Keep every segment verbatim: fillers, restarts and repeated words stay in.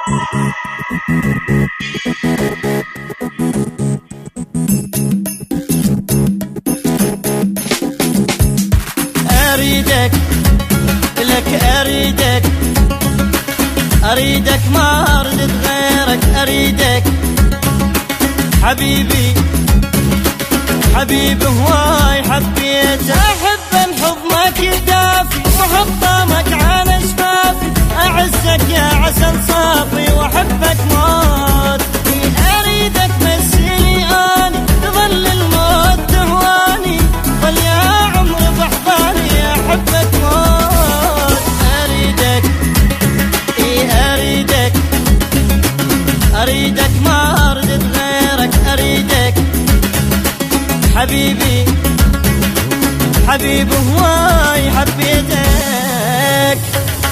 أريدك لك أريدك أريدك ما أريد غيرك أريدك حبيبي حبيبي هواي حبيتك أحب حضنك يدافي وحطامك على شفافي أعزك يا عسل صافي وأحبك موت أريدك مسيني أني تظل الموت تهواني ظل يا عمري بحضاني أحبك موت أريدك إي أريدك أريدك ما أريد غيرك أريدك حبيبي حبيبي هواي حبيتك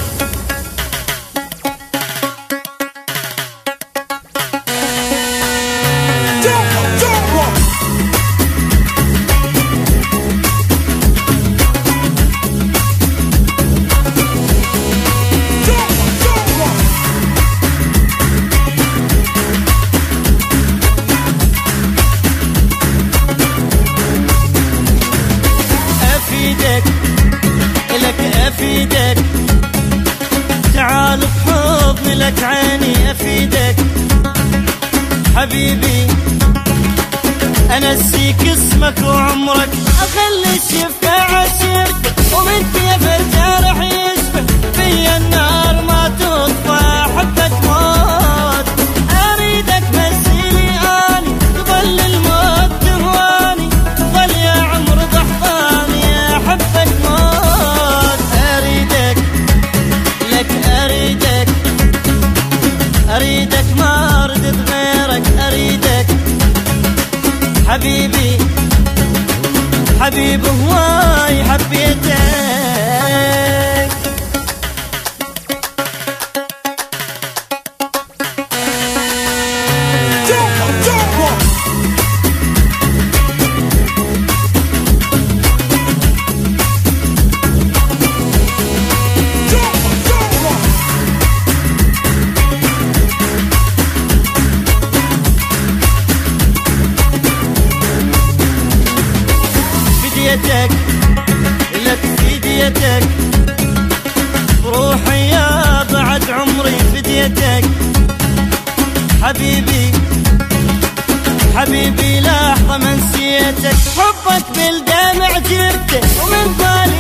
لك أفيدك تعال بحضني لك عيني أفيدك حبيبي أنسيك اسمك وعمرك أخلي الشفة عشيرتك ومنت يا فرجة رح يشفى في النار ما تطفى أحبك موت أريدك مسيني أني تظل الموت تهواني ظل يا عمر ضحضاني أحبك موت أريدك لك أريدك أريدك ما أريد غيرك أريدك حبيبي حبيبي هواي حبيتك فديتك لك فديتك روحي يا بعد عمري فديتك حبيبي حبيبي لحظة ما نسيتك حبك بالدمع جرته ومن بالي